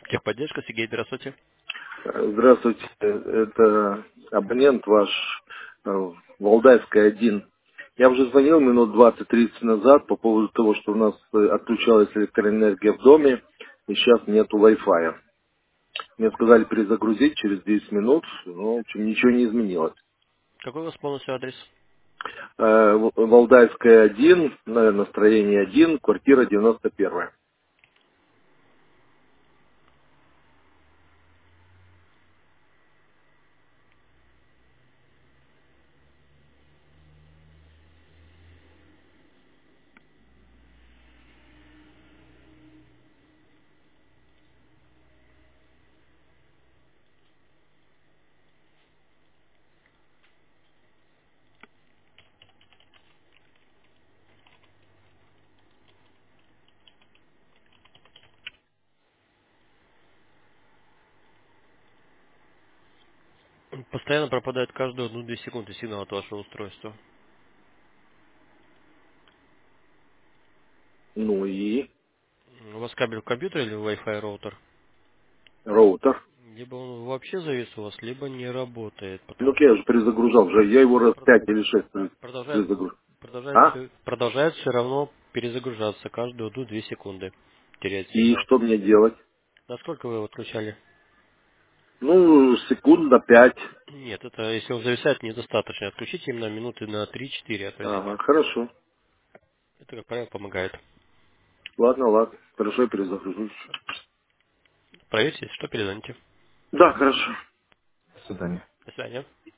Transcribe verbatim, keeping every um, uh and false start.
Техподдержка, Сергей, здравствуйте. Здравствуйте, это абонент ваш, э, Валдайская один. Я уже звонил минут двадцать-тридцать назад по поводу того, что у нас э, отключалась электроэнергия в доме, и сейчас нету Wi-Fi. Мне сказали перезагрузить через десять минут, но в общем, ничего не изменилось. Какой у вас полностью адрес? Э, В- Валдайская один, наверное, строение один, квартира девяносто первая. Постоянно пропадает каждую одну-две секунды сигнал от вашего устройства. Ну и У вас кабель в компьютер или Wi-Fi роутер? роутер. Либо он вообще завис у вас, либо не работает, Ну, потому что я уже перезагружал, уже я его раз про- пять или шесть продолжает, перезагрузил. продолжает, А? все, продолжает все равно перезагружаться каждую одну-две секунды. Теряет И сигнал. что мне делать? Насколько вы его отключали? Ну, секунд на пять. Нет, это если он зависает, недостаточно. Отключите именно минуты на три-четыре Ага, отойдите. хорошо. Это, как правило, помогает. Ладно, ладно. Хорошо, я перезагружусь. Проверьте, что перезвоните. Да, хорошо. До свидания. До свидания.